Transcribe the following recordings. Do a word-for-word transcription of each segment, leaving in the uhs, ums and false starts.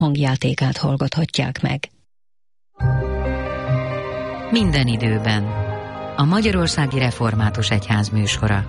hangjátékát hallgathatják meg. Minden időben. A Magyarországi Református Egyház műsora.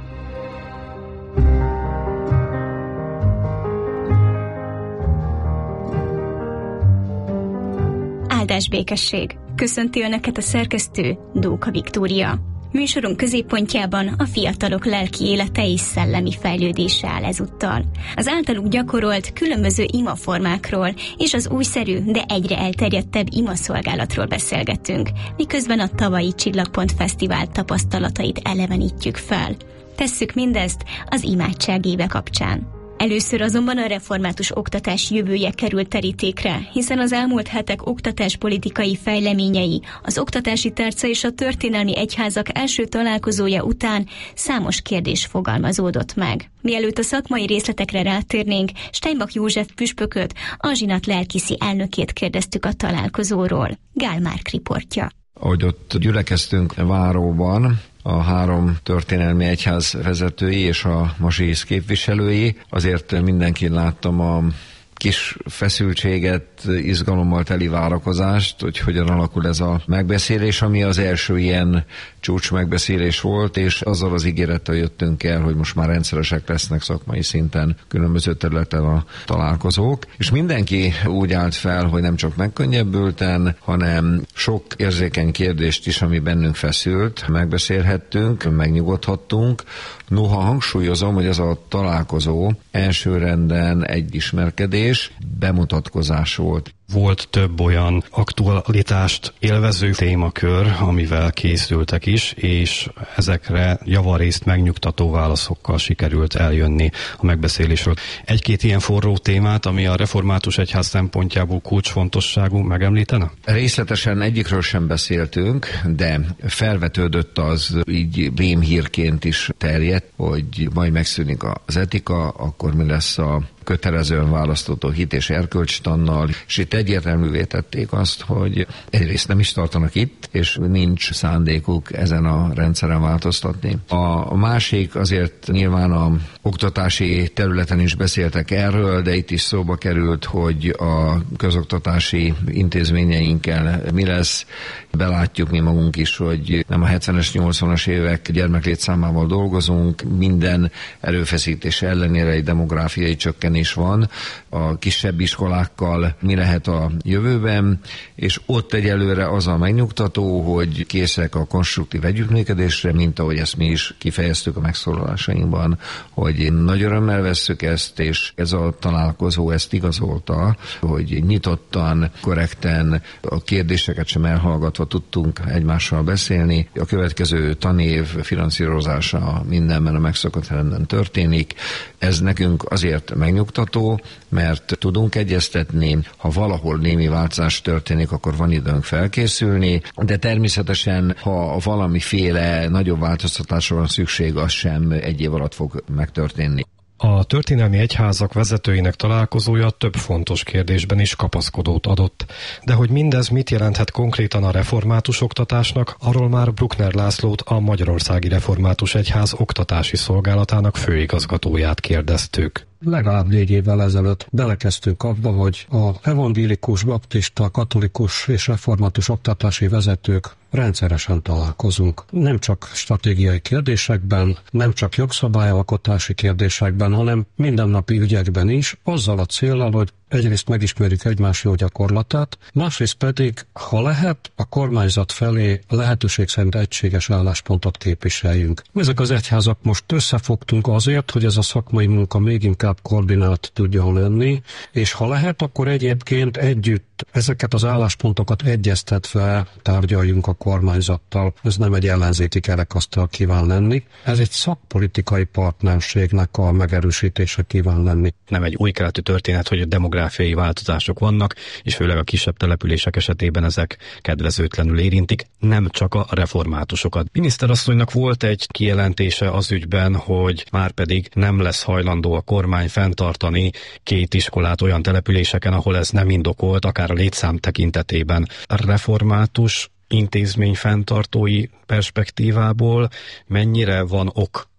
Áldás békesség! Köszönti Önöket a szerkesztő, Dóka Viktória. Műsorunk középpontjában a fiatalok lelki élete és szellemi fejlődése áll ezúttal. Az általuk gyakorolt különböző imaformákról és az újszerű, de egyre elterjedtebb imaszolgálatról beszélgetünk, miközben a tavalyi Csillagpont Fesztivál tapasztalatait elevenítjük fel. Tesszük mindezt az imádság éve kapcsán. Először azonban a református oktatás jövője került terítékre, hiszen az elmúlt hetek oktatáspolitikai fejleményei, az oktatási tárca és a történelmi egyházak első találkozója után számos kérdés fogalmazódott meg. Mielőtt a szakmai részletekre rátérnénk, Steinbach József püspököt, a zsinat lelkiszi elnökét kérdeztük a találkozóról. Gál Márk riportja. Ahogy ott gyülekeztünk Váróban, a három történelmi egyház vezetői és a mazsihisz képviselői, azért mindenkin láttam a kis feszültséget, izgalommal teli várakozást, hogy hogyan alakul ez a megbeszélés, ami az első ilyen csúcs megbeszélés volt, és azzal az ígérettel jöttünk el, hogy most már rendszeresek lesznek szakmai szinten különböző területen a találkozók, és mindenki úgy állt fel, hogy nem csak megkönnyebbülten, hanem sok érzékeny kérdést is, ami bennünk feszült, megbeszélhettünk, megnyugodhattunk. Noha hangsúlyozom, hogy ez a találkozó elsőrenden egy ismerkedés, bemutatkozás volt. Volt több olyan aktualitást élvező témakör, amivel készültek is, és ezekre javarészt megnyugtató válaszokkal sikerült eljönni a megbeszélésről. Egy-két ilyen forró témát, ami a református egyház szempontjából kulcsfontosságú, megemlítene? Részletesen egyikről sem beszéltünk, de felvetődött az, így rémhírként is terjedt, hogy majd megszűnik az etika, akkor mi lesz a kötelezően választható hit és erkölcstannal, és itt egyértelművé tették azt, hogy egyrészt nem is tartanak itt, és nincs szándékuk ezen a rendszeren változtatni. A másik azért nyilván a oktatási területen is beszéltek erről, de itt is szóba került, hogy a közoktatási intézményeinkkel mi lesz. Belátjuk mi magunk is, hogy nem a hetvenes, nyolcvanas évek gyermeklétszámával dolgozunk, minden erőfeszítés ellenére egy demográfiai csökkenés van, a kisebb iskolákkal mi lehet a jövőben, és ott egyelőre az a megnyugtató, hogy készek a konstruktív együttműködésre, mint ahogy ezt mi is kifejeztük a megszólalásainkban, hogy nagy örömmel vesszük ezt, és ez a találkozó ezt igazolta, hogy nyitottan, korrekten, a kérdéseket sem elhallgatva tudtunk egymással beszélni. A következő tanév finanszírozása mindenben a megszokott renden történik. Ez nekünk azért megnyugtató, mert tudunk egyeztetni, ha valahol némi változás történik, akkor van időnk felkészülni, de természetesen, ha valamiféle nagyobb változtatásra van szükség, az sem egy év alatt fog megtörténni. A történelmi egyházak vezetőinek találkozója több fontos kérdésben is kapaszkodót adott. De hogy mindez mit jelenthet konkrétan a református oktatásnak, arról már Bruckner Lászlót, a Magyarországi Református Egyház oktatási szolgálatának főigazgatóját kérdeztük. Legalább négy évvel ezelőtt belekezdtünk abba, hogy a evangélikus, baptista, katolikus és református oktatási vezetők rendszeresen találkozunk. Nem csak stratégiai kérdésekben, nem csak jogszabályalkotási kérdésekben, hanem mindennapi ügyekben is, azzal a céllal, hogy egyrészt megismerjük egymás jó gyakorlatát, másrészt pedig, ha lehet, a kormányzat felé lehetőség szerint egységes álláspontot képviseljünk. Ezek az egyházak most összefogtunk azért, hogy ez a szakmai munka még inkább koordinált tudjon lenni, és ha lehet, akkor egyébként együtt ezeket az álláspontokat egyeztetve tárgyaljunk a kormányzattal. Ez nem egy ellenzéki kerekasztal kíván lenni. Ez egy szakpolitikai partnerségnek a megerősítése kíván lenni. Nem egy új keletű történet, hogy a demográfiai változások vannak, és főleg a kisebb települések esetében ezek kedvezőtlenül érintik, nem csak a reformátusokat. Miniszterasszonynak volt egy kijelentése az ügyben, hogy már pedig nem lesz hajlandó a kormány fenntartani két iskolát olyan településeken, ahol ez nem indokolt, akár a létszám tekintetében. A református intézmény fenntartói perspektívából mennyire van ok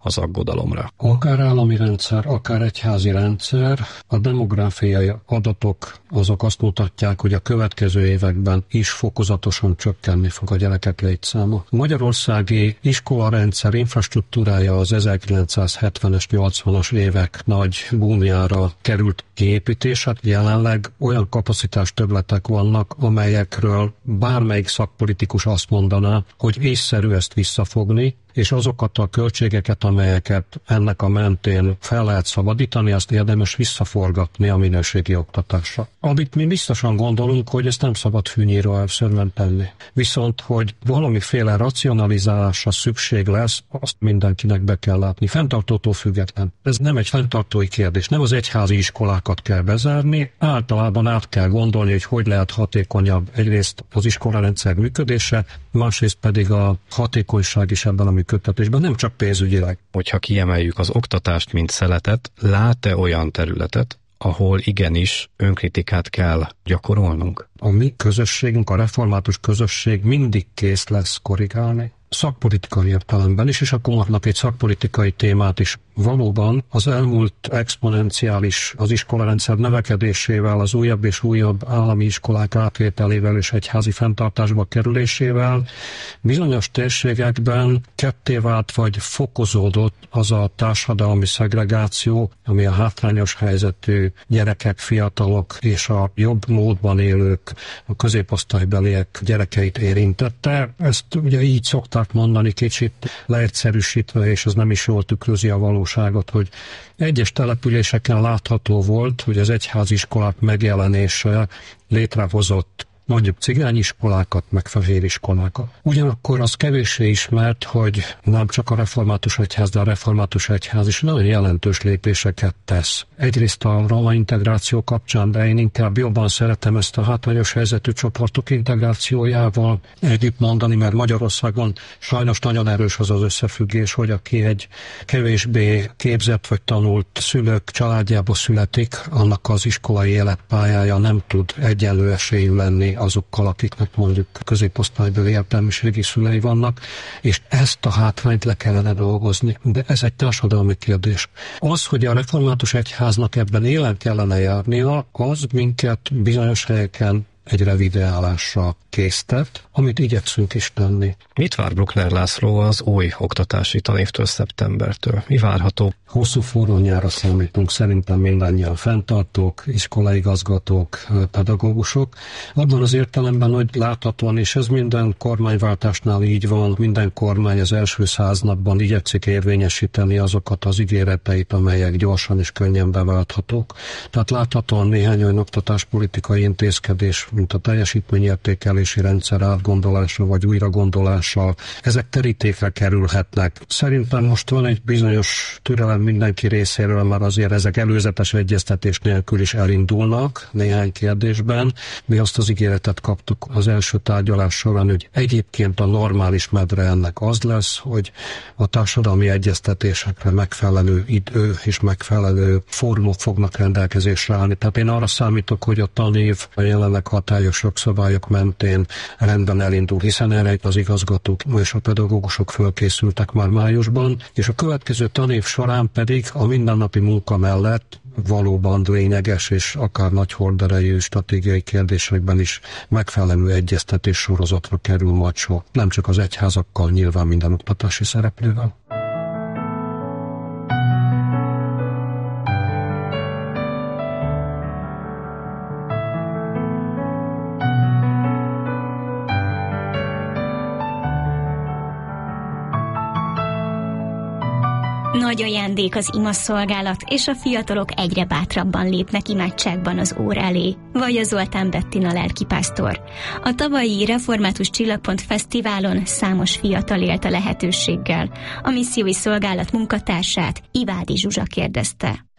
az aggodalomra. Akár állami rendszer, akár egyházi rendszer, a demográfiai adatok azok azt mutatják, hogy a következő években is fokozatosan csökkenni fog a gyerekek létszáma. A magyarországi iskolarendszer infrastruktúrája az ezerkilencszázhetvenes, nyolcvanas évek nagy búmjára került kiépítésre. Jelenleg olyan kapacitás többletek vannak, amelyekről bármelyik szakpolitikus azt mondaná, hogy észszerű ezt visszafogni, és azokat a költségeket, amelyeket ennek a mentén fel lehet szabadítani, azt érdemes visszaforgatni a minőségi oktatásra. Amit mi biztosan gondolunk, hogy ezt nem szabad fűnyíró elvszerűen tenni. Viszont, hogy valamiféle racionalizálásra szükség lesz, azt mindenkinek be kell látni, fenntartótól független. Ez nem egy fenntartói kérdés, nem az egyházi iskolákat kell bezárni, általában át kell gondolni, hogy hogy lehet hatékonyabb egyrészt az iskolarendszer működése, másrészt pedig a hatékonyság is ebben a működtetésben, nem csak pénzügyileg. Hogyha kiemeljük az oktatást, mint szeletet, lát-e olyan területet, ahol igenis önkritikát kell gyakorolnunk? A mi közösségünk, a református közösség mindig kész lesz korrigálni. Szakpolitikai értelemben is, és akkor mondnak egy szakpolitikai témát is. Valóban az elmúlt exponenciális az iskolarendszer növekedésével, az újabb és újabb állami iskolák átvételével és egyházi fenntartásba kerülésével bizonyos térségekben ketté vált vagy fokozódott az a társadalmi szegregáció, ami a hátrányos helyzetű gyerekek, fiatalok és a jobb módban élők, a középosztálybeliek gyerekeit érintette. Ezt ugye így szokták mondani kicsit leegyszerűsítve, és ez nem is jól tükrözi a valóságot, hogy egyes településeken látható volt, hogy az egyháziskolák megjelenése létrehozott mondjuk cigányiskolákat, meg fehériskolákat. Ugyanakkor az kevéssé ismert, hogy nem csak a református egyház, de a református egyház is nagyon jelentős lépéseket tesz. Egyrészt a roma integráció kapcsán, de én inkább jobban szeretem ezt a hátrányos helyzetű csoportok integrációjával együtt mondani, mert Magyarországon sajnos nagyon erős az az összefüggés, hogy aki egy kevésbé képzett vagy tanult szülők családjába születik, annak az iskolai életpályája nem tud egyenlő esélyű lenni azokkal, akiknek mondjuk középosztálybeli értelmiségi szülei vannak, és ezt a hátrányt le kellene dolgozni. De ez egy társadalmi kérdés. Az, hogy a református egyháznak ebben élen kellene járnia, az minket bizonyos helyeken egy revideálásra késztet, amit igyekszünk is tenni. Mit vár Bruckner László az új oktatási tanévtől, szeptembertől? Mi várható? Hosszú forró nyárra számítunk, szerintem mindannyian fenntartók, iskolaigazgatók, pedagógusok. Abban az értelemben, hogy láthatóan, és ez minden kormányváltásnál így van, minden kormány az első száz napban igyekszik érvényesíteni azokat az ígéreteit, amelyek gyorsan és könnyen beválthatók. Tehát láthatóan néhány olyan oktatáspolitikai intézkedés, mint a teljesítményértékelési rendszer átgondolása vagy újragondolása, ezek terítékre kerülhetnek. Szerintem most van egy bizonyos türelem mindenki részéről, mert azért ezek előzetes egyeztetés nélkül is elindulnak néhány kérdésben. Mi azt az ígéretet kaptuk az első tárgyalás során, hogy egyébként a normális medre ennek az lesz, hogy a társadalmi egyeztetésekre megfelelő idő és megfelelő fórumok fognak rendelkezésre állni. Tehát én arra számítok, hogy a tanév a jelenleg hatályos jogszabályok mentén rendben elindul, hiszen erre az igazgatók és a pedagógusok fölkészültek már májusban, és a következő tanév során pedig a mindennapi munka mellett valóban lényeges és akár nagy horderejű stratégiai kérdésekben is megfelelő egyeztetés sorozatra kerül majd sor. Nem csak az egyházakkal, nyilván minden oktatási szereplővel. Nagy ajándék az imaszolgálat, és a fiatalok egyre bátrabban lépnek imádságban az Ór elé. Vajja Zoltán Bettina lelkipásztor. A tavalyi Református Csillagpont Fesztiválon számos fiatal élt a lehetőséggel. A missziói szolgálat munkatársát, Ivádi Zsuzsa kérdezte.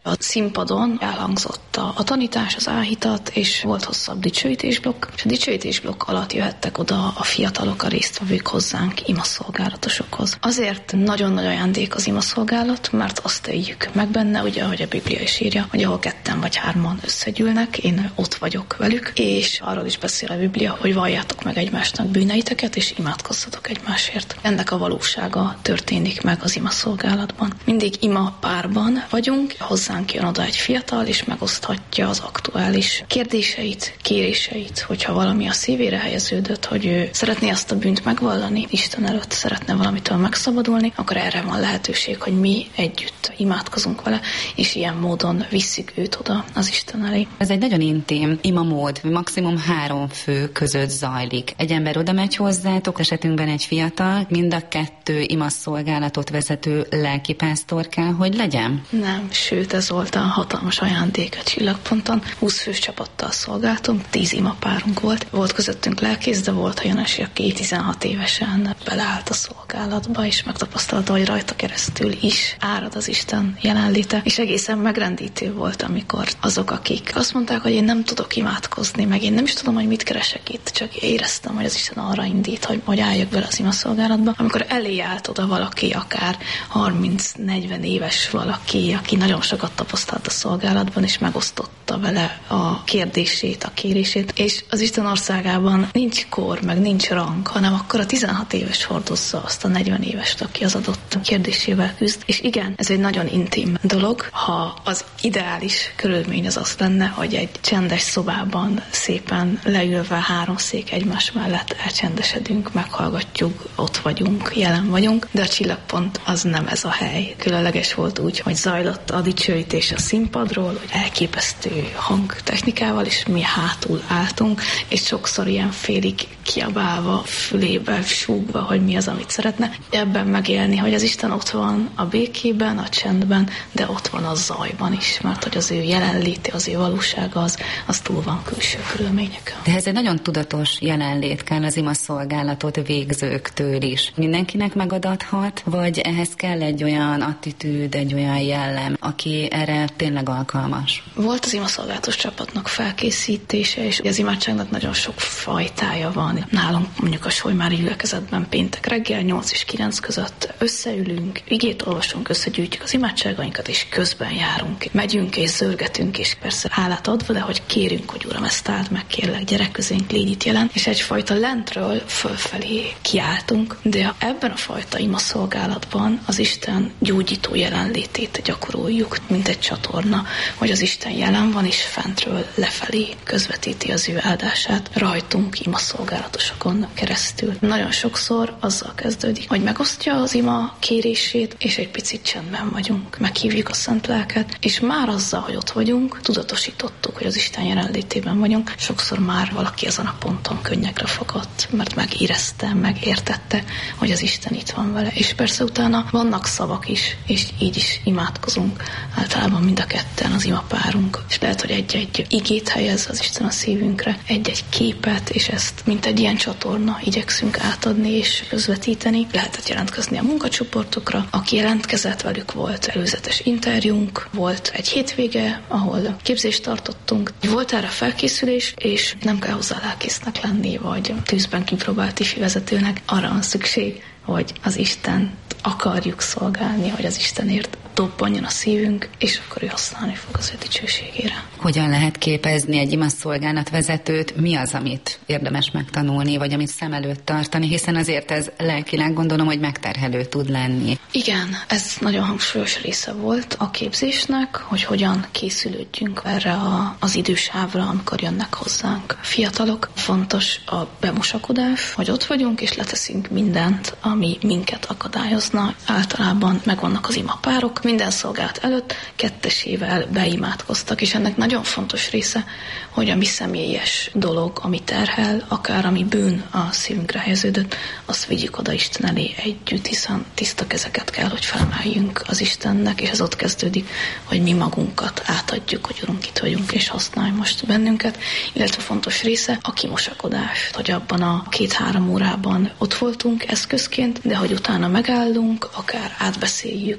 A színpadon elhangzott a, a tanítás, az áhítat, és volt hosszabb dicsőítésblokk, és a dicsőítésblokk alatt jöhettek oda a fiatalok, a résztvevők hozzánk imaszolgálatosokhoz. Azért nagyon nagy ajándék az imaszolgálat, mert azt éljük meg benne, ugye, ahogy a Biblia is írja, hogy ahol ketten vagy hárman összegyűlnek, én ott vagyok velük, és arról is beszél a Biblia, hogy valljátok meg egymásnak bűneiteket, és imádkozzatok egymásért. Ennek a valósága történik meg az imaszolgálatban. Mindig ima párban vagyunk, hozzánk jön oda egy fiatal, és megoszthatja az aktuális kérdéseit, kéréseit, hogyha valami a szívére helyeződött, hogy ő szeretné azt a bűnt megvallani, Isten előtt szeretne valamitől megszabadulni, akkor erre van lehetőség, hogy mi együtt imádkozunk vele, és ilyen módon visszük őt oda az Isten elé. Ez egy nagyon intim imamód, maximum három fő között zajlik. Egy ember oda megy hozzátok, esetünkben egy fiatal, mind a kettő imaszolgálatot vezető lelkipásztor kell, hogy legyen? Nem, sőt, ez volt a hatalmas ajándék a Csillagponton. húsz fős csapattal szolgáltunk, tíz imapárunk volt. Volt közöttünk lelkész, de volt olyan is, aki tizenhat évesen beleállt a szolgálatba, és megtapasztalta, hogy rajta keresztül is árad az Isten jelenléte, és egészen megrendítő volt, amikor azok, akik azt mondták, hogy én nem tudok imádkozni, meg én nem is tudom, hogy mit keresek itt, csak éreztem, hogy az Isten arra indít, hogy, hogy álljak bele az imaszolgálatba. Amikor elé állt oda valaki, akár harminc-negyven éves valaki, aki nagyon sokat tapasztalt a szolgálatban, és megosztotta vele a kérdését, a kérését, és az Isten országában nincs kor, meg nincs rang, hanem akkor a tizenhat éves hordozza azt a negyven évest, aki az adott kérdésével küzd. És igen, ez egy nagyon intim dolog, ha az ideális körülmény az az lenne, hogy egy csendes szobában szépen leülve három szék egymás mellett elcsendesedünk, meghallgatjuk, ott vagyunk, jelen vagyunk, de a Csillagpont az nem ez a hely. Különleges volt úgy, hogy zajlott a dicsőítés a színpadról, hogy elképesztő hangtechnikával, és mi hátul álltunk, és sokszor ilyen félig kiabálva, fülébe súgva, hogy mi az, amit szeretne. Ebben megélni, hogy az Isten ott van a békében, a csendben, de ott van a zajban is, mert hogy az ő jelenléte, az ő valósága az, az túl van külső körülményeken. De ez egy nagyon tudatos jelenlét kell az imaszolgálatot végzőktől is. Mindenkinek megadathat, vagy ehhez kell egy olyan attitűd, egy olyan jellem, aki erre tényleg alkalmas? Volt az imaszolgálatos csapatnak felkészítése, és az imádságnak nagyon sok fajtája van. Nálunk mondjuk a Solymári gyülekezetben péntek reggel nyolc és kilenc között összeülünk, igét olvasunk, összegyűjtjük az imádságainkat, és közben járunk. Megyünk és zörgetünk, és persze hálát adva, de hogy kérünk, hogy Uram, ezt áld meg, kérlek, gyerek közénk, légy itt jelen, és egyfajta lentről fölfelé kiáltunk, de ebben a fajta imaszolgálatban az Isten gyógyító jelenlétét gyakoroljuk, mint egy csatorna, hogy az Isten jelen van, és fentről lefelé közvetíti az ő áldását rajtunk imaszolgálatosokon keresztül. Nagyon sokszor azzal kezdődik, hogy megosztja az ima kérését, és egy picit csendben vagyunk. Meghívjuk a Szent Lelket, és már azzal, hogy ott vagyunk, tudatosítottuk, hogy az Isten jelenlétében vagyunk. Sokszor már valaki ezen a ponton könnyekre fogott, mert megérezte, megértette, hogy az Isten itt van vele. És persze utána vannak szavak is, és így is imádkozunk. Általában mind a ketten az imapárunk. És lehet, hogy egy-egy igét helyez az Isten a szívünkre, egy-egy képet, és ezt mint egy ilyen csatorna igyekszünk átadni és közvetíteni. Lehetett jelentkezni a munkacsoportokra. Aki jelentkezett, velük volt előzetes interjúnk, volt egy hétvége, ahol képzést tartottunk. Volt erre felkészülés, és nem kell hozzá lelkésznek lenni, vagy tűzben kipróbált ifi vezetőnek. Arra van szükség, hogy az Istent akarjuk szolgálni, hogy az Istenért dobbanjon a szívünk, és akkor ő használni fog az ő dicsőségére. Hogyan lehet képezni egy imaszolgálat vezetőt? Mi az, amit érdemes megtanulni, vagy amit szem előtt tartani, hiszen azért ez lelkileg gondolom, hogy megterhelő tud lenni. Igen, ez nagyon hangsúlyos része volt a képzésnek, hogy hogyan készülődjünk erre a, az idősávra, amikor jönnek hozzánk fiatalok. Fontos a bemosakodás, hogy ott vagyunk, és leteszünk mindent, ami minket akadályozna. Általában megvannak az imapárok, minden szolgálat előtt kettesével beimádkoztak, és ennek nagyon fontos része, hogy a mi személyes dolog, ami terhel, akár ami bűn a szívünkre helyeződött, azt vigyük oda Isten elé együtt, hiszen tiszta kezeket kell, hogy felemeljünk az Istennek, és ez ott kezdődik, hogy mi magunkat átadjuk, hogy Urunk, itt vagyunk, és használj most bennünket, illetve fontos része a kimosakodás, hogy abban a két-három órában ott voltunk eszközként, de hogy utána megállunk, akár átbeszéljük, hogy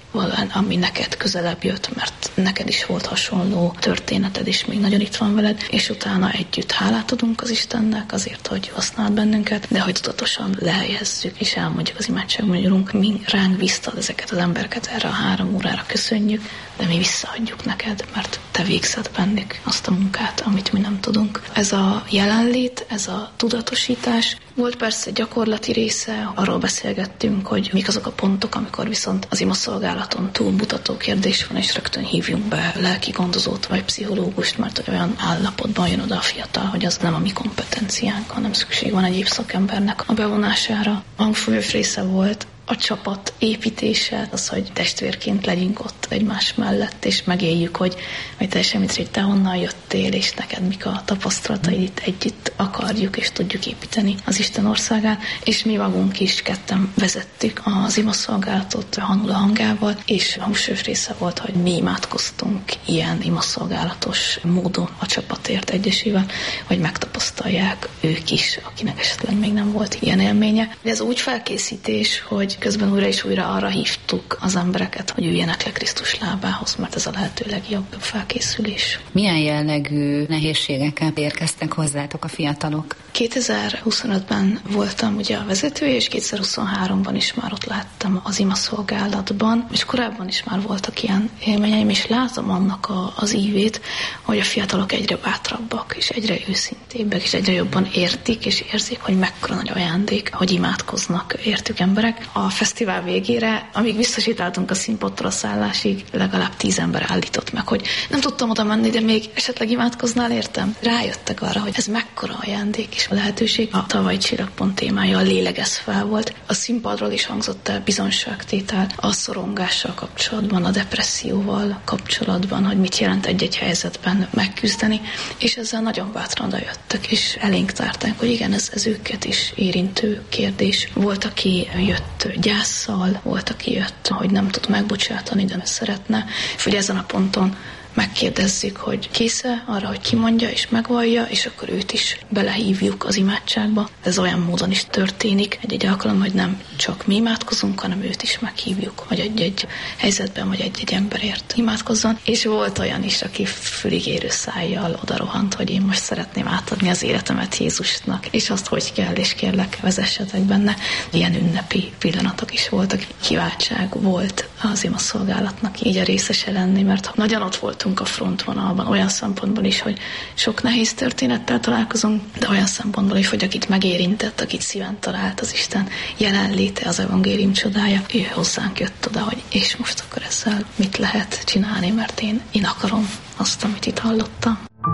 valami, ami neked közelebb jött, mert neked is volt hasonló történeted, és még nagyon itt van veled, és utána együtt hálát adunk az Istennek azért, hogy használt bennünket, de hogy tudatosan lehelyezzük, és elmondjuk az imádságban, hogy Urunk, mi ránk bíztad ezeket az embereket erre a három órára, köszönjük, de mi visszaadjuk neked, mert te végzed bennük azt a munkát, amit mi nem tudunk. Ez a jelenlét, ez a tudatosítás. Volt persze gyakorlati része, arról beszélgettünk, hogy mik azok a pontok, amikor viszont az imaszolgálaton túlmutató kérdés van, és rögtön hívjunk be lelki gondozót vagy pszichológust, mert olyan állapotban jön oda a fiatal, hogy az nem a mi kompetenciánk, hanem szükség van egyéb szakembernek a bevonására. Hangsúlyos része volt a csapat építése, az, hogy testvérként legyünk ott egymás mellett, és megéljük, hogy, hogy teljesen mit, hogy te honnan jöttél, és neked mik a tapasztalataid, itt együtt akarjuk, és tudjuk építeni az Isten országán, és mi magunk is ketten vezettük az imaszolgálatot Hanula hangával, és hangsúlyos része volt, hogy mi imádkoztunk ilyen imaszolgálatos módon a csapatért egyesével, hogy megtapasztalják ők is, akinek esetleg még nem volt ilyen élménye. Ez úgy felkészítés, hogy közben újra és újra arra hívtuk az embereket, hogy üljenek le Krisztus lábához, mert ez a lehető legjobb felkészülés. Milyen jellegű nehézségekkel érkeztek hozzátok a fiatalok? kétezer-huszonötben voltam ugye a vezetője, és kétezer-huszonháromban is már ott láttam az imaszolgálatban, és korábban is már voltak ilyen élményeim, és látom annak a, az ívét, hogy a fiatalok egyre bátrabbak, és egyre őszintébbek, és egyre jobban értik, és érzik, hogy mekkora nagy ajándék, hogy imádkoznak értük emberek. A fesztivál végére, amíg visszasétáltunk a színpadtól a szállásig, legalább tíz ember állított meg, hogy nem tudtam oda menni, de még esetleg imádkoznál értem. Rájöttek arra, hogy ez mekkora ajándék és a lehetőség. A tavalyi Csillagpont témája a lélegez fel volt. A színpadról is hangzott el bizonyságtétel a szorongással kapcsolatban, a depresszióval kapcsolatban, hogy mit jelent egy-egy helyzetben megküzdeni, és ezzel nagyon bátran odajöttek, és elénk tárták, hogy igen, ez, ez őket is érintő kérdés. Volt, aki jött gyásszal, volt, aki jött, hogy nem tud megbocsátani, de szeretne, és hogy ezen a ponton megkérdezzük, hogy kész-e arra, hogy kimondja és megvallja, és akkor őt is belehívjuk az imádságba. Ez olyan módon is történik egy-egy alkalom, hogy nem csak mi imádkozunk, hanem őt is meghívjuk, hogy egy-egy helyzetben, vagy egy-egy emberért imádkozzon. És volt olyan is, aki füligérő szájjal odarohant, hogy én most szeretném átadni az életemet Jézusnak, és azt, hogy kell, és kérlek, vezessetek benne. Ilyen ünnepi pillanatok is voltak. Kiváltság volt az imaszolgálatnak így a részese lenni, mert nagyon ott volt a frontvonalban, olyan szempontból is, hogy sok nehéz történettel találkozunk, de olyan szempontból is, hogy akit megérintett, akit szíven talált az Isten jelenléte, az evangélium csodája, ő hozzánk jött oda, hogy és most akkor ezzel mit lehet csinálni, mert én, én akarom azt, amit itt hallottam.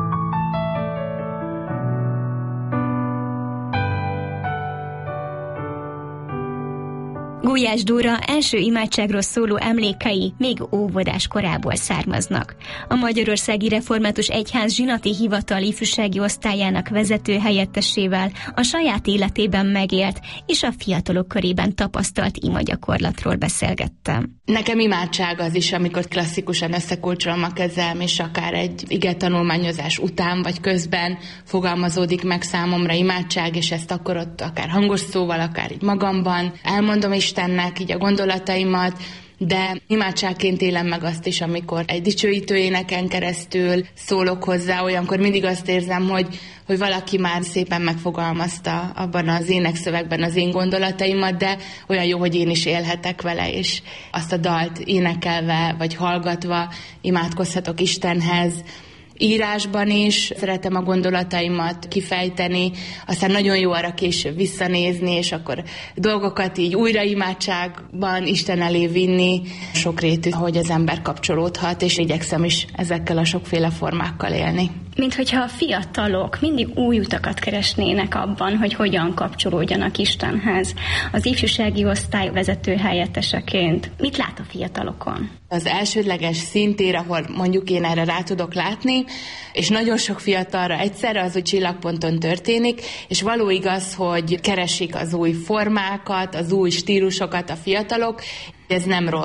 Gulyás Dóra első imádságról szóló emlékei még óvodás korából származnak. A Magyarországi Református Egyház zsinati hivatal ifjúsági osztályának vezető helyettesével a saját életében megélt és a fiatalok körében tapasztalt imagyakorlatról beszélgettem. Nekem imádság az is, amikor klasszikusan összekulcsolom a kezem, és akár egy igetanulmányozás után vagy közben fogalmazódik meg számomra imádság, és ezt akkor ott akár hangos szóval, akár így magamban elmondom Istennek így a gondolataimat, de imádságként élem meg azt is, amikor egy dicsőítő éneken keresztül szólok hozzá, olyankor mindig azt érzem, hogy, hogy valaki már szépen megfogalmazta abban az énekszövegben az én gondolataimat, de olyan jó, hogy én is élhetek vele, és azt a dalt énekelve vagy hallgatva imádkozhatok Istenhez. Írásban is szeretem a gondolataimat kifejteni, aztán nagyon jó arra később visszanézni, és akkor dolgokat így újra imádságban Isten elé vinni. Sokrétű, hogy az ember kapcsolódhat, és igyekszem is ezekkel a sokféle formákkal élni. Mint hogyha a fiatalok mindig új utakat keresnének abban, hogy hogyan kapcsolódjanak Istenhez. Az ifjúsági osztály vezető helyetteseként mit lát a fiatalokon? Az elsődleges szintér, ahol mondjuk én erre rá tudok látni, és nagyon sok fiatalra egyszerre az, hogy Csillagponton történik, és való igaz, hogy keresik az új formákat, az új stílusokat a fiatalok. Ez nem rossz.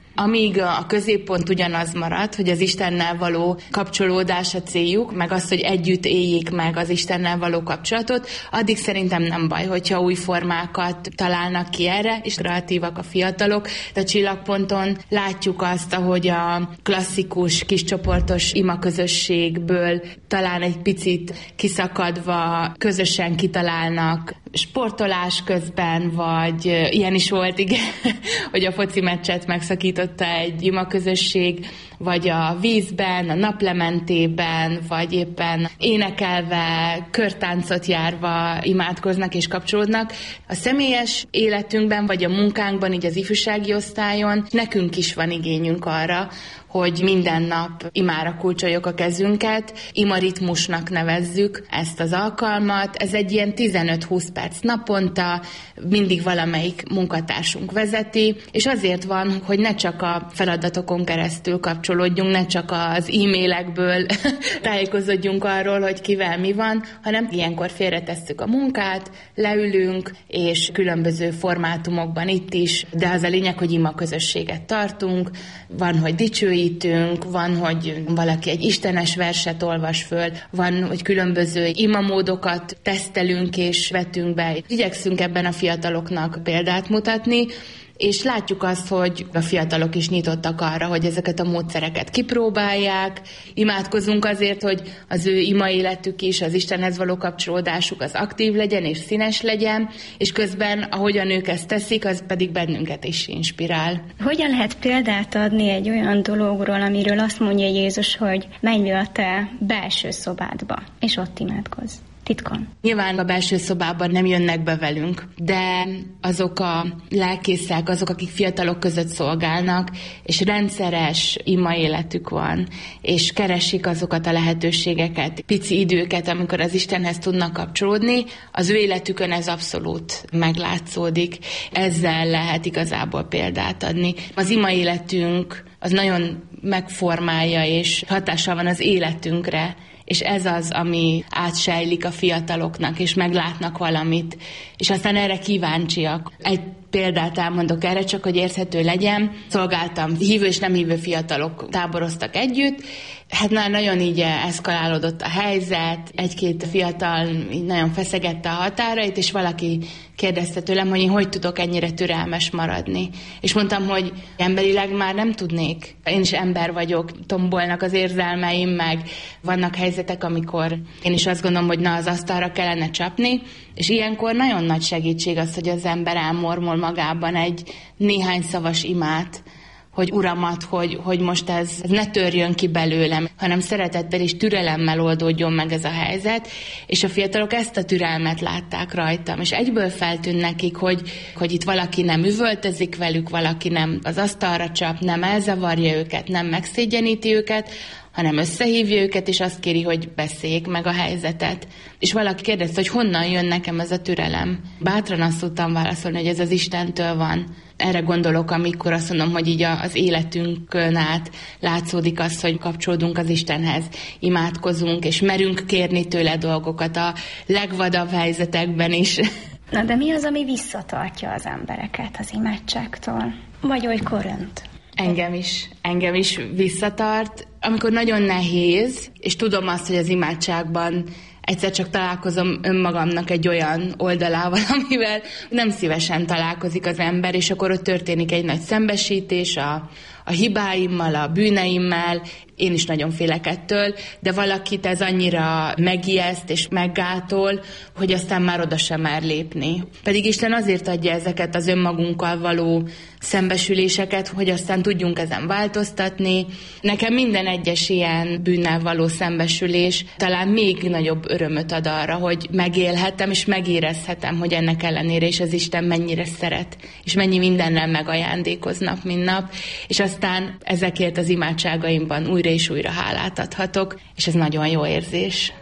Amíg a középpont ugyanaz marad, hogy az Istennel való kapcsolódás a céljuk, meg az, hogy együtt éljék meg az Istennel való kapcsolatot, addig szerintem nem baj, hogyha új formákat találnak ki erre, és kreatívak a fiatalok. De a Csillagponton látjuk azt, ahogy a klasszikus kiscsoportos imaközösségből talán egy picit kiszakadva közösen kitalálnak sportolás közben, vagy ilyen is volt, igen, hogy a foci meccset megszakította egy imaközösség, vagy a vízben, a naplementében, vagy éppen énekelve, körtáncot járva imádkoznak és kapcsolódnak. A személyes életünkben, vagy a munkánkban, így az ifjúsági osztályon nekünk is van igényünk arra, hogy minden nap imára kulcsoljuk a kezünket, imaritmusnak nevezzük ezt az alkalmat. Ez egy ilyen tizenöt-húsz perc naponta, mindig valamelyik munkatársunk vezeti, és azért van, hogy ne csak a feladatokon keresztül kapcsolódjunk, ne csak az e-mailekből tájékozódjunk arról, hogy kivel mi van, hanem ilyenkor félretesszük a munkát, leülünk, és különböző formátumokban itt is, de az a lényeg, hogy imaközösséget tartunk, van, hogy dicsőítünk, van, hogy valaki egy istenes verset olvas föl, van, hogy különböző imamódokat tesztelünk és vetünk be. Igyekszünk ebben a fiataloknak példát mutatni, és látjuk azt, hogy a fiatalok is nyitottak arra, hogy ezeket a módszereket kipróbálják. Imádkozunk azért, hogy az ő ima életük is, az Istenhez való kapcsolódásuk az aktív legyen és színes legyen, és közben, ahogyan ők ezt teszik, az pedig bennünket is inspirál. Hogyan lehet példát adni egy olyan dologról, amiről azt mondja Jézus, hogy menj be a te belső szobádba, és ott imádkozz? Titkon. Nyilván a belső szobában nem jönnek be velünk, de azok a lelkészek, azok, akik fiatalok között szolgálnak, és rendszeres ima életük van, és keresik azokat a lehetőségeket, pici időket, amikor az Istenhez tudnak kapcsolódni, az ő életükön ez abszolút meglátszódik. Ezzel lehet igazából példát adni. Az ima életünk az nagyon megformálja, és hatással van az életünkre, és ez az, ami átsejlik a fiataloknak, és meglátnak valamit, és aztán erre kíváncsiak. Egy példát elmondok erre, csak hogy érthető legyen. Szolgáltam, hívő és nem hívő fiatalok táboroztak együtt, hát már nagyon így eszkalálódott a helyzet, egy-két fiatal így nagyon feszegette a határait, és valaki kérdezte tőlem, hogy én hogy tudok ennyire türelmes maradni. És mondtam, hogy emberileg már nem tudnék. Én is ember vagyok, tombolnak az érzelmeim, meg vannak helyzetek, amikor én is azt gondolom, hogy na, az asztalra kellene csapni, és ilyenkor nagyon nagy segítség az, hogy az ember elmormol magában egy néhány szavas imát, hogy uramat, hogy, hogy most ez, ez ne törjön ki belőlem, hanem szeretettel és türelemmel oldódjon meg ez a helyzet, és a fiatalok ezt a türelmet látták rajtam, és egyből feltűnt nekik, hogy, hogy itt valaki nem üvöltözik velük, valaki nem az asztalra csap, nem elzavarja őket, nem megszégyeníti őket, hanem összehívja őket, és azt kéri, hogy beszéljék meg a helyzetet. És valaki kérdezte, hogy honnan jön nekem ez a türelem. Bátran azt tudtam válaszolni, hogy ez az Istentől van. Erre gondolok, amikor azt mondom, hogy így az életünkön át látszódik az, hogy kapcsolódunk az Istenhez, imádkozunk, és merünk kérni tőle dolgokat a legvadabb helyzetekben is. Na de mi az, ami visszatartja az embereket az imádságtól? Vagy olykor önt? Engem is, engem is visszatart. Amikor nagyon nehéz, és tudom azt, hogy az imádságban egyszer csak találkozom önmagamnak egy olyan oldalával, amivel nem szívesen találkozik az ember, és akkor ott történik egy nagy szembesítés a, a hibáimmal, a bűneimmel. Én is nagyon félek ettől, de valakit ez annyira megijeszt és meggátol, hogy aztán már oda sem mer lépni. Pedig Isten azért adja ezeket az önmagunkkal való szembesüléseket, hogy aztán tudjunk ezen változtatni. Nekem minden egyes ilyen bűnnel való szembesülés talán még nagyobb örömöt ad arra, hogy megélhetem és megérezhetem, hogy ennek ellenére is az Isten mennyire szeret, és mennyi mindennel megajándékoz nap, mint nap, és aztán ezekért az imádságaimban újra és újra hálát adhatok, és ez nagyon jó érzés.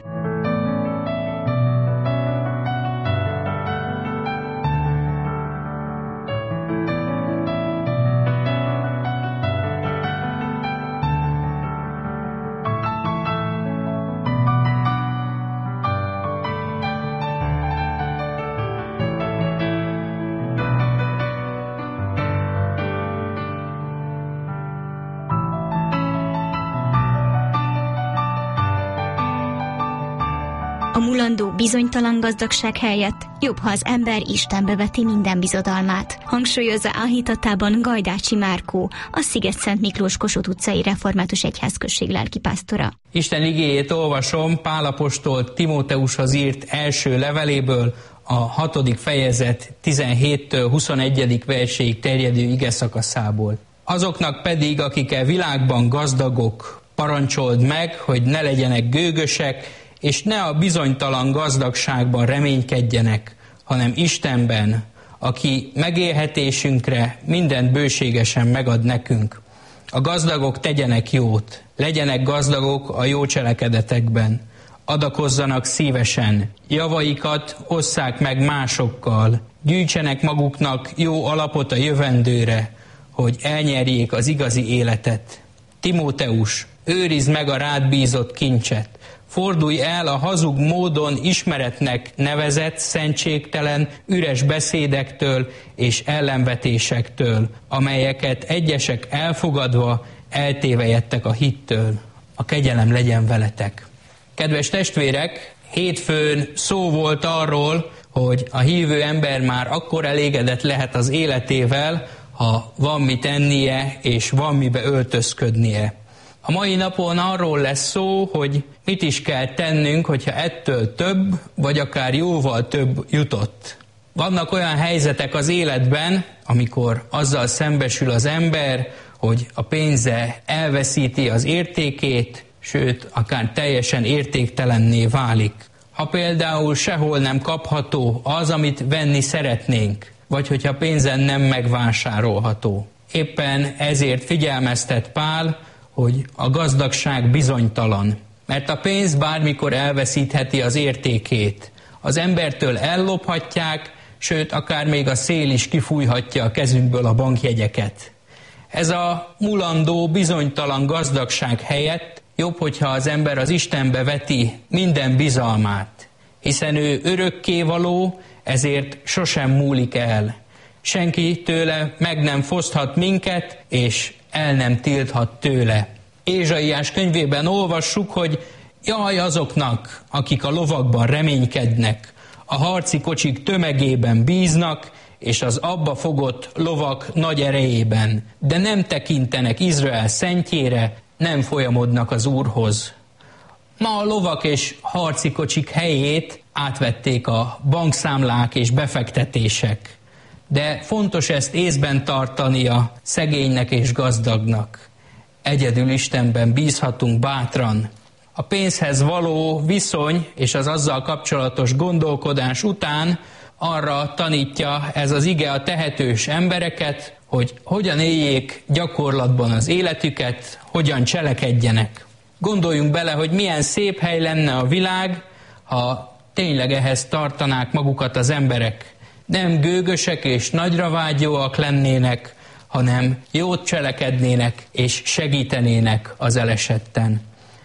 A mulandó bizonytalan gazdagság helyett jobb, ha az ember Istenbe veti minden bizodalmát, hangsúlyozza áhítatában Gajdácsi Márkó, a Sziget-Szent Miklós Kossuth utcai református egyházközség lelkipásztora. Isten igéjét olvasom Pál apostol Timóteushoz írt első leveléből, a hatodik fejezet tizenhéttől huszonegyedik verséig terjedő ige szakaszából. Azoknak pedig, akik e világban gazdagok, parancsold meg, hogy ne legyenek gőgösek, és ne a bizonytalan gazdagságban reménykedjenek, hanem Istenben, aki megélhetésünkre mindent bőségesen megad nekünk. A gazdagok tegyenek jót, legyenek gazdagok a jó cselekedetekben, adakozzanak szívesen, javaikat osszák meg másokkal, gyűjtsenek maguknak jó alapot a jövendőre, hogy elnyerjék az igazi életet. Timóteus, őrizd meg a rád bízott kincset, fordulj el a hazug módon ismeretnek nevezett, szentségtelen, üres beszédektől és ellenvetésektől, amelyeket egyesek elfogadva eltévejedtek a hittől. A kegyelem legyen veletek. Kedves testvérek, hétfőn szó volt arról, hogy a hívő ember már akkor elégedett lehet az életével, ha van mit ennie és van mibe öltözködnie. A mai napon arról lesz szó, hogy mit is kell tennünk, hogyha ettől több, vagy akár jóval több jutott. Vannak olyan helyzetek az életben, amikor azzal szembesül az ember, hogy a pénze elveszíti az értékét, sőt, akár teljesen értéktelenné válik. Ha például sehol nem kapható az, amit venni szeretnénk, vagy hogyha pénzen nem megvásárolható. Éppen ezért figyelmeztet Pál, hogy a gazdagság bizonytalan, mert a pénz bármikor elveszítheti az értékét. Az embertől ellophatják, sőt, akár még a szél is kifújhatja a kezünkből a bankjegyeket. Ez a mulandó, bizonytalan gazdagság helyett jobb, hogyha az ember az Istenbe veti minden bizalmát, hiszen ő örökkévaló, ezért sosem múlik el. Senki tőle meg nem foszthat minket, és el nem tilthat tőle. Ézsaiás könyvében olvassuk, hogy jaj azoknak, akik a lovakban reménykednek, a harci kocsik tömegében bíznak, és az abba fogott lovak nagy erejében, de nem tekintenek Izrael szentjére, nem folyamodnak az Úrhoz. Ma a lovak és harci kocsik helyét átvették a bankszámlák és befektetések, de fontos ezt észben tartani a szegénynek és gazdagnak. Egyedül Istenben bízhatunk bátran. A pénzhez való viszony és az azzal kapcsolatos gondolkodás után arra tanítja ez az ige a tehetős embereket, hogy hogyan éljék gyakorlatban az életüket, hogyan cselekedjenek. Gondoljunk bele, hogy milyen szép hely lenne a világ, ha tényleg ehhez tartanák magukat az emberek. Nem gőgösek és nagyra vágyóak lennének, hanem jót cselekednének és segítenének az elesetten.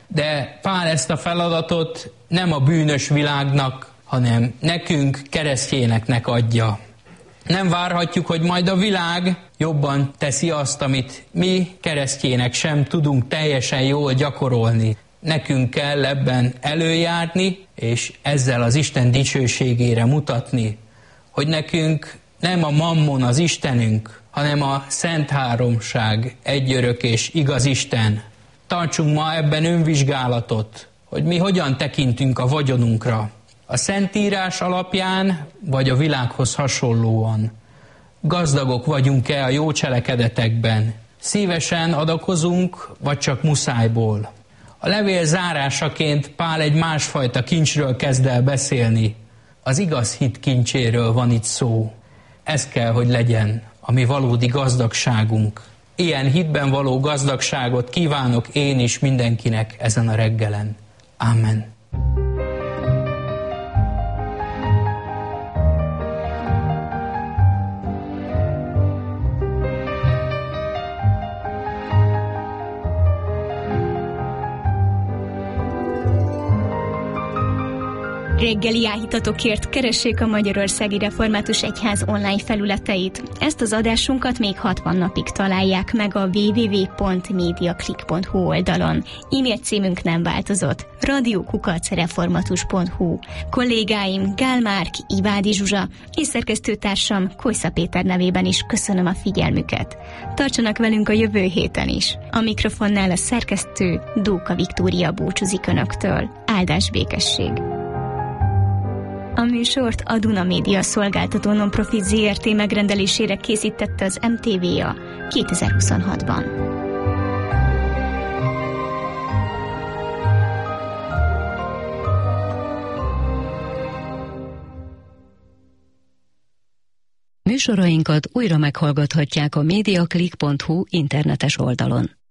De Pál ezt a feladatot nem a bűnös világnak, hanem nekünk, keresztjéneknek adja. Nem várhatjuk, hogy majd a világ jobban teszi azt, amit mi, keresztjének sem tudunk teljesen jól gyakorolni. Nekünk kell ebben előjárni, és ezzel az Isten dicsőségére mutatni, hogy nekünk nem a mammon az Istenünk, hanem a Szent Háromság, egyörök és igaz Isten. Tartsunk ma ebben önvizsgálatot, hogy mi hogyan tekintünk a vagyonunkra. A Szentírás alapján, vagy a világhoz hasonlóan. Gazdagok vagyunk-e a jó cselekedetekben? Szívesen adakozunk, vagy csak muszájból? A levél zárásaként Pál egy másfajta kincsről kezd el beszélni. Az igaz hit kincséről van itt szó. Ez kell, hogy legyen a mi valódi gazdagságunk. Ilyen hitben való gazdagságot kívánok én is mindenkinek ezen a reggelen. Amen. reggeli áhítatokért keressék a Magyarországi Református Egyház online felületeit. Ezt az adásunkat még hatvan napig találják meg a double-u double-u double-u pont mediaclick pont hu oldalon. E-mail címünk nem változott. radio kukac reformatus pont hu. Kollégáim Gál Márk, Ivádi Zsuzsa és szerkesztőtársam Kojsza Péter nevében is köszönöm a figyelmüket. Tartsanak velünk a jövő héten is. A mikrofonnál a szerkesztő Dóka Viktória búcsúzik önöktől. Áldás, békesség! A műsort a Duna Média szolgáltató non-profit zé er té megrendelésére készítette az em té vé á kétezer-huszonhatban. Műsorainkat újra meghallgathatják a mediaclick pont hu internetes oldalon.